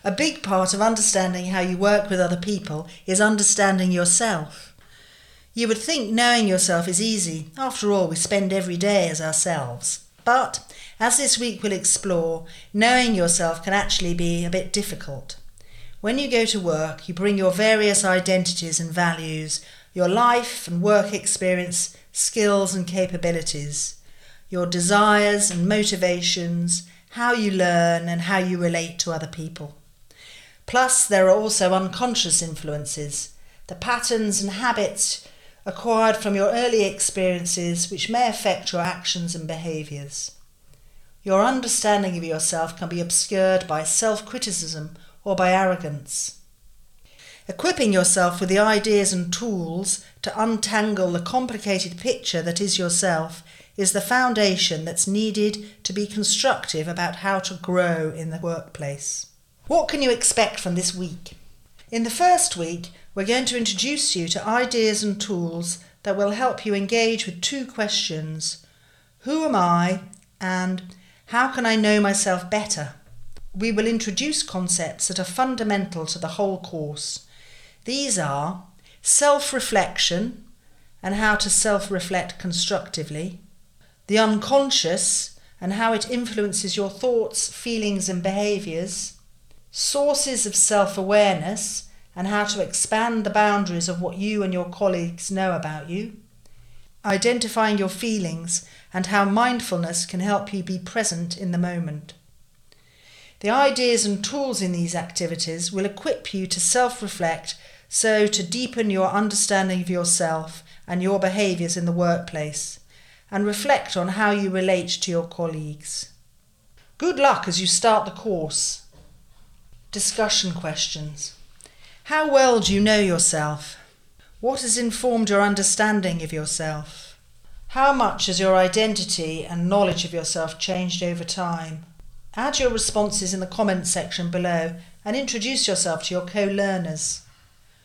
A big part of understanding how you work with other people is understanding yourself. You would think knowing yourself is easy. After all, we spend every day as ourselves. But, as this week will explore, knowing yourself can actually be a bit difficult. When you go to work, you bring your various identities and values, your life and work experience, skills and capabilities, your desires and motivations, how you learn and how you relate to other people. Plus, there are also unconscious influences, the patterns and habits acquired from your early experiences which may affect your actions and behaviours. Your understanding of yourself can be obscured by self-criticism or by arrogance. Equipping yourself with the ideas and tools to untangle the complicated picture that is yourself is the foundation that's needed to be constructive about how to grow in the workplace. What can you expect from this week? In the first week, we're going to introduce you to ideas and tools that will help you engage with two questions. Who am I? And how can I know myself better? We will introduce concepts that are fundamental to the whole course. These are self-reflection and how to self-reflect constructively, the unconscious and how it influences your thoughts, feelings and behaviours, sources of self-awareness and how to expand the boundaries of what you and your colleagues know about you, identifying your feelings and how mindfulness can help you be present in the moment. The ideas and tools in these activities will equip you to self-reflect, so to deepen your understanding of yourself and your behaviours in the workplace, and reflect on how you relate to your colleagues. Good luck as you start the course. Discussion questions. How well do you know yourself? What has informed your understanding of yourself? How much has your identity and knowledge of yourself changed over time? Add your responses in the comments section below and introduce yourself to your co-learners.